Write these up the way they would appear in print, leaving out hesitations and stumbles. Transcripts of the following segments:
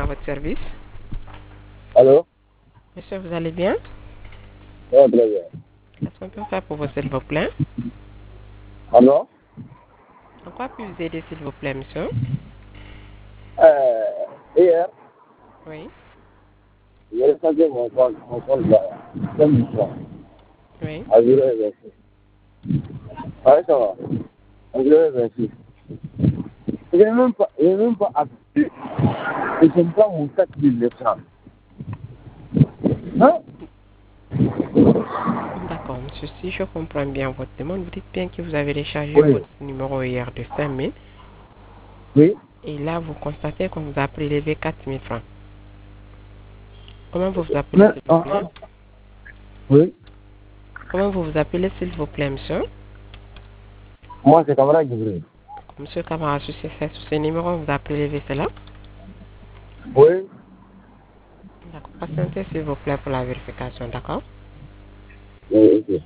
votre service. Allô? Monsieur, vous allez bien? Ouais, très bien. Qu'est-ce qu'on peut faire pour vous, s'il vous plaît? Allô? En quoi puis-je vous aider, s'il vous plaît, monsieur? Hier, Oui. j'ai changé mon compte là. 5 000 francs. Oui. À 0,26. Ouais, ça va. À 0,26. Je n'ai même pas appuyé. Et je me prends mon 4 000 francs. Hein? D'accord, monsieur. Si je comprends bien votre demande, vous dites bien que vous avez déchargé Oui. votre numéro hier de 5 000 Oui. et là, vous constatez qu'on vous a prélevé 4 000 francs. Comment vous vous appelez, Mais, s'il vous plaît? oui. Comment vous vous appelez, s'il vous plaît, monsieur? Moi, c'est camarade Gibril. Monsieur Camara, sur ce numéro, on vous a prélevé cela? Oui. D'accord. Patientez, s'il vous plaît, pour la vérification, d'accord? Oui, ok.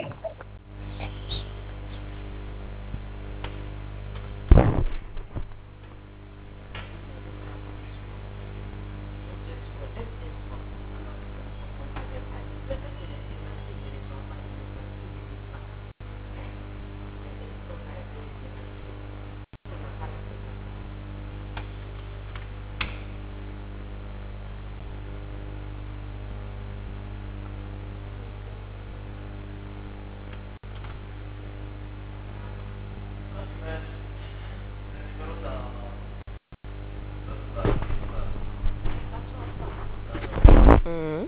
Mhm.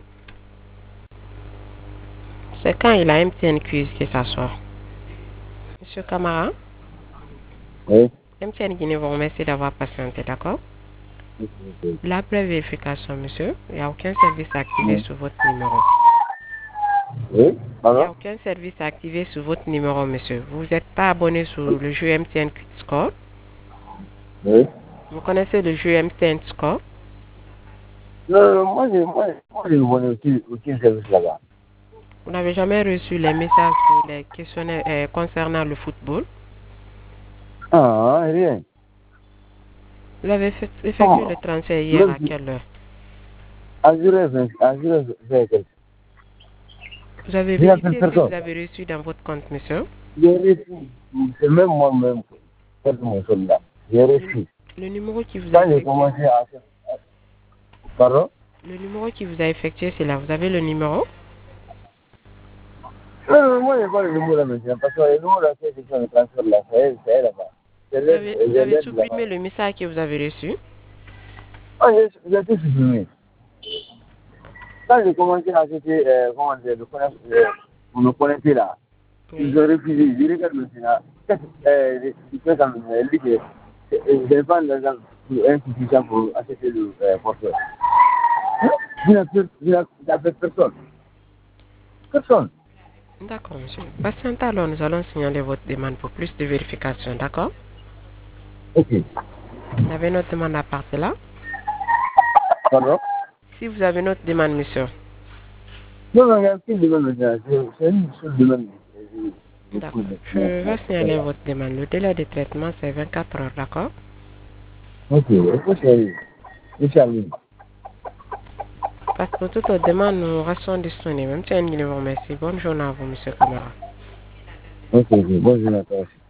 C'est quand il a MTN Quiz que ça sort. Monsieur Camara, Oui. MTN Guinée vous remercie d'avoir patienté, d'accord? La vérification, monsieur, il n'y a aucun service activé sur votre numéro. Oui. Il n'y a Alors? aucun service activé sur votre numéro, monsieur. Vous n'êtes pas abonné sur le jeu MTN Quiz Score. Oui. Vous connaissez le jeu MTN Score? Non, je ne connais aucun service là-bas. Vous n'avez jamais reçu les messages pour les questionnaires concernant le football? Ah, rien. Vous avez effectué Oh, le transfert hier même à si, quelle heure? à 0,20. Vous avez Je n'appelle vérifié si personne. vous avez reçu dans votre compte, monsieur? J'ai reçu. C'est même moi-même qui fais mon soldat. J'ai Le, reçu. le numéro qui vous a Quand j'ai effectué, commencé à... Pardon? le numéro qui vous a effectué, c'est là. Vous avez le numéro? Non, moi, je n'ai pas le numéro là maintenant. Parce que le numéro là, c'est le transfert là. C'est là-bas. C'est Vous avez l'aide là-bas. supprimé le message que vous avez reçu? Ah, j'ai tout supprimé. Quand j'ai commencé à acheter, comment dire, pour me connecter là, ils Oui. ont refusé. Je regarde maintenant. Elle dit que je vais prendre l'argent pour insuffisant pour acheter le portefeuille. Hein? Je n'appelle personne. Personne. D'accord, monsieur. Patientez alors, nous allons signaler votre demande pour plus de vérification, d'accord? Ok. Vous avez notre demande à partir là? Pardon? Si vous avez notre demande, monsieur. Non, il n'y a aucune demande maintenant. C'est une seule demande. Je D'accord. trouve Je maintenant. vais signaler votre demande. Le délai de traitement, c'est 24 heures, d'accord? Ok, il faut chercher. Inch'Allah. Parce que toutes les demandes, nous restons disponibles. Même si vous remercie. Bonne journée à vous, monsieur Camara. Ok, bonne journée à toi aussi.